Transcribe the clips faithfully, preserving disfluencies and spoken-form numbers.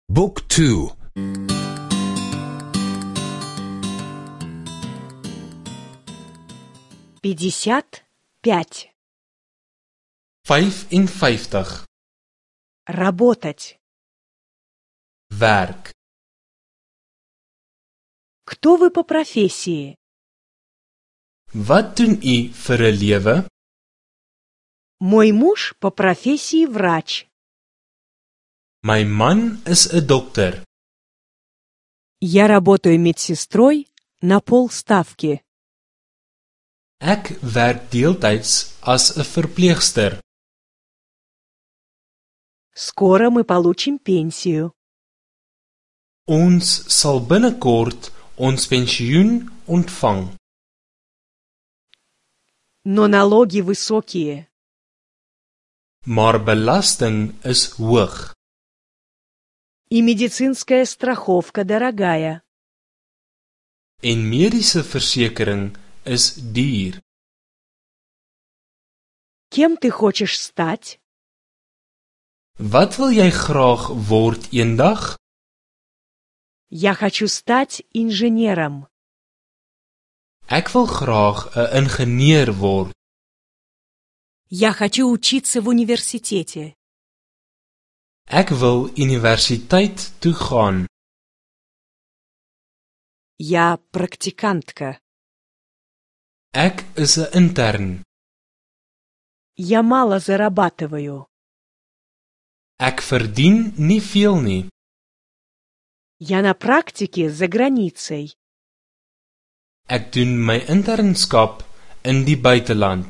بوك تو пятьдесят пять. vyf en vyftig. Работать. Werk. Кто вы по профессии? Wat doen u vir 'n lewe? Мой муж по профессии врач. My man is 'n dokter. Я работаю медсестрой на полставки. Ek werk deeltyds as 'n verpleegster. Скоро мы получим пенсию. Ons sal binnekort ons pensioen ontvang. Но налоги высокие. Maar belasting is hoog. И медицинская страховка дорогая. En mediese versekering is duur. Кем ты хочешь стать? Wat wil jy graag word eendag? Я хочу стать инженером. Ek wil graag 'n ingenieur word. Я хочу учиться в университете. Ek wil universiteit toe gaan. Я практикантка. Ek is 'n intern. Я мало зарабатываю. Ek verdien nie veel nie. Я на практике за границей. Ek doen my internskap in die buiteland.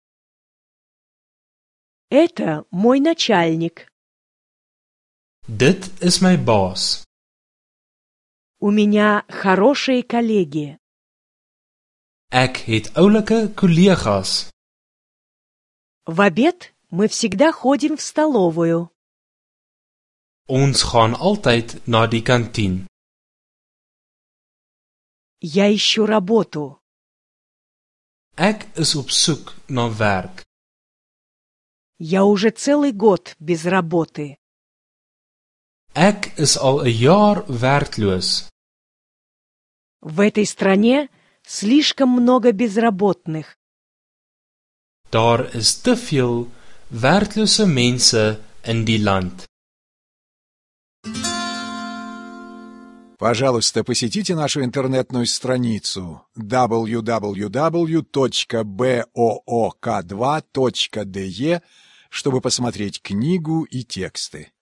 Это мой начальник. Dit is my baas. У меня хорошие коллеги. Ek het oulike kollegas. В обед мы всегда ходим в столовую. Ons gaan altyd na die kantien. Я ищу работу. Ek is op soek na werk. Я уже целый год без работы. Ek is al 'n jaar werkloos. В этой стране слишком много безработных. Daar is te veel werklose mense in die land. Пожалуйста, посетите нашу интернетную страницу дабл ю дабл ю дабл ю точка боок два точка де, чтобы посмотреть книгу и тексты.